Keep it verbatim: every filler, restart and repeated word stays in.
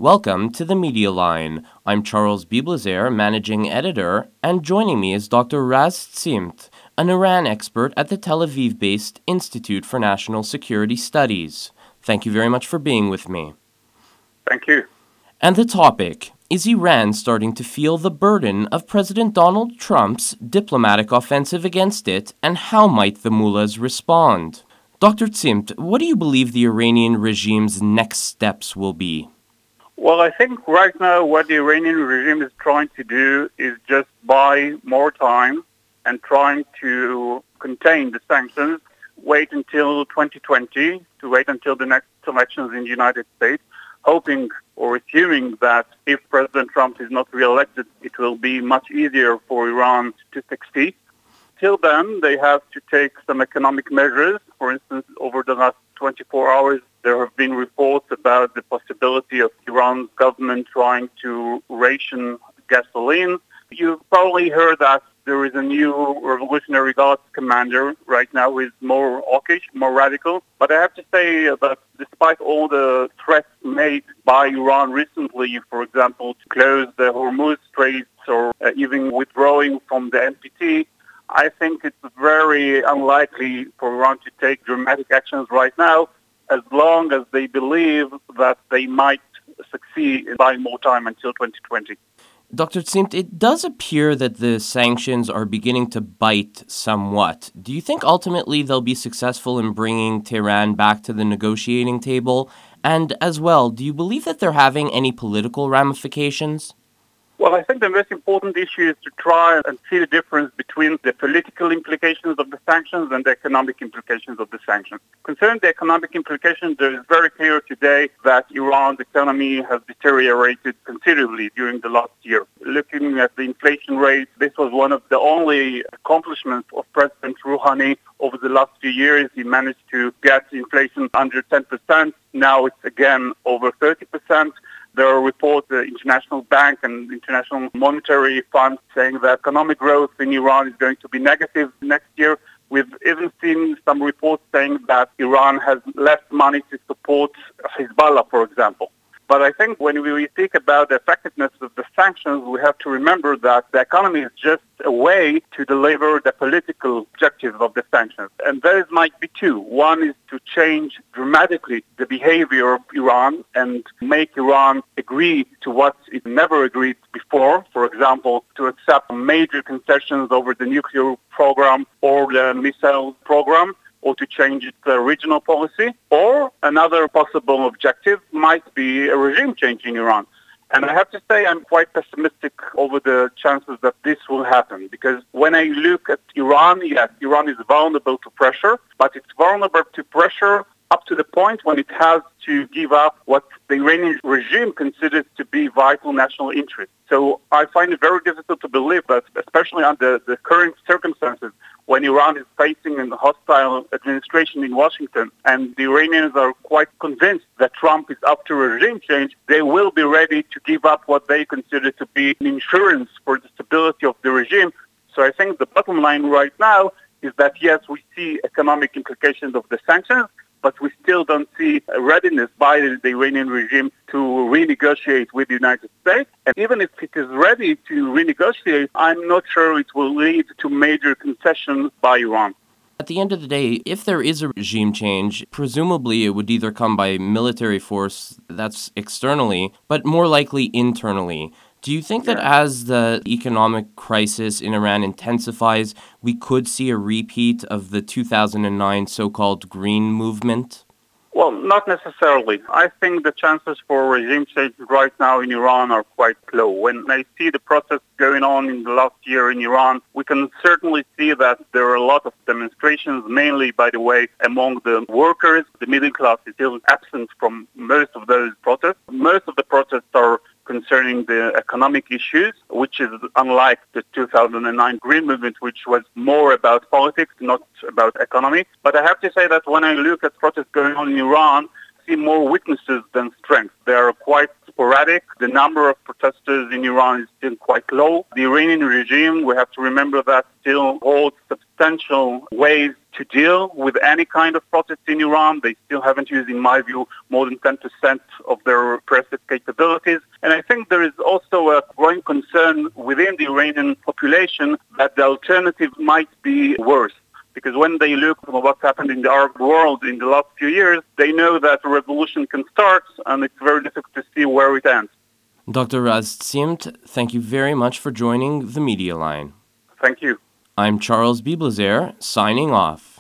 Welcome to the Media Line. I'm Charles Biblazer, managing editor, and joining me is Doctor Raz Tsimt, an Iran expert at the Tel Aviv-based Institute for National Security Studies. Thank you very much for being with me. Thank you. And the topic, is Iran starting to feel the burden of President Donald Trump's diplomatic offensive against it, and how might the mullahs respond? Doctor Tsimt, what do you believe the Iranian regime's next steps will be? Well, I think right now what the Iranian regime is trying to do is just buy more time and trying to contain the sanctions, wait until twenty twenty, to wait until the next elections in the United States, hoping or assuming that if President Trump is not reelected, it will be much easier for Iran to succeed. Till then, they have to take some economic measures. For instance, over the last twenty-four hours, there have been reports about the possibility of Iran's government trying to ration gasoline. You've probably heard that there is a new Revolutionary Guards commander right now who is more hawkish, more radical. But I have to say that despite all the threats made by Iran recently, for example, to close the Hormuz Straits or uh, even withdrawing from the N P T, I think it's very unlikely for Iran to take dramatic actions right now, as long as they believe that they might succeed in buying more time until twenty twenty. Doctor Tsimt, it does appear that the sanctions are beginning to bite somewhat. Do you think ultimately they'll be successful in bringing Tehran back to the negotiating table? And as well, do you believe that they're having any political ramifications? Well, I think the most important issue is to try and see the difference between the political implications of the sanctions and the economic implications of the sanctions. Concerning the economic implications, it is very clear today that Iran's economy has deteriorated considerably during the last year. Looking at the inflation rate, this was one of the only accomplishments of President Rouhani over the last few years. He managed to get inflation under ten percent. Now it's again over thirty percent. There are reports, the International Bank and International Monetary Fund saying that economic growth in Iran is going to be negative next year. We've even seen some reports saying that Iran has less money to support Hezbollah, for example. But I think when we speak about the effectiveness of the sanctions, we have to remember that the economy is just a way to deliver the political objectives of the sanctions. And there might be two. One is to change dramatically the behavior of Iran and make Iran agree to what it never agreed before. For example, to accept major concessions over the nuclear program or the missile program, or to change its uh, regional policy. Or another possible objective might be a regime change in Iran. And I have to say I'm quite pessimistic over the chances that this will happen, because when I look at Iran, yes, Iran is vulnerable to pressure, but it's vulnerable to pressure up to the point when it has to give up what the Iranian regime considers to be vital national interest. So I find it very difficult to believe that, especially under the current circumstances, when Iran is facing a hostile administration in Washington and the Iranians are quite convinced that Trump is up to a regime change, they will be ready to give up what they consider to be an insurance for the stability of the regime. So I think the bottom line right now is that, yes, we see economic implications of the sanctions, but we still don't see a readiness by the Iranian regime to renegotiate with the United States. And even if it is ready to renegotiate, I'm not sure it will lead to major concessions by Iran. At the end of the day, if there is a regime change, presumably it would either come by military force, that's externally, but more likely internally. Do you think that Yeah. as the economic crisis in Iran intensifies, we could see a repeat of the two thousand nine so-called Green Movement? Well, not necessarily. I think the chances for regime change right now in Iran are quite low. When I see the protests going on in the last year in Iran, we can certainly see that there are a lot of demonstrations, mainly, by the way, among the workers. The middle class is still absent from most of those protests. Most of the protests are concerning the economic issues, which is unlike the two thousand nine Green Movement, which was more about politics, not about economy. But I have to say that when I look at protests going on in Iran, I see more weaknesses than strength. They are quite sporadic. The number of protesters in Iran is still quite low. The Iranian regime, we have to remember that, still holds substantial ways to deal with any kind of protest in Iran. They still haven't used, in my view, more than ten percent of their repressive capabilities. And I think there is also a growing concern within the Iranian population that the alternative might be worse. Because when they look at what's happened in the Arab world in the last few years, they know that a revolution can start, and it's very difficult to see where it ends. Doctor Raz Tziemt, thank you very much for joining the Media Line. Thank you. I'm Charles Biblazer, signing off.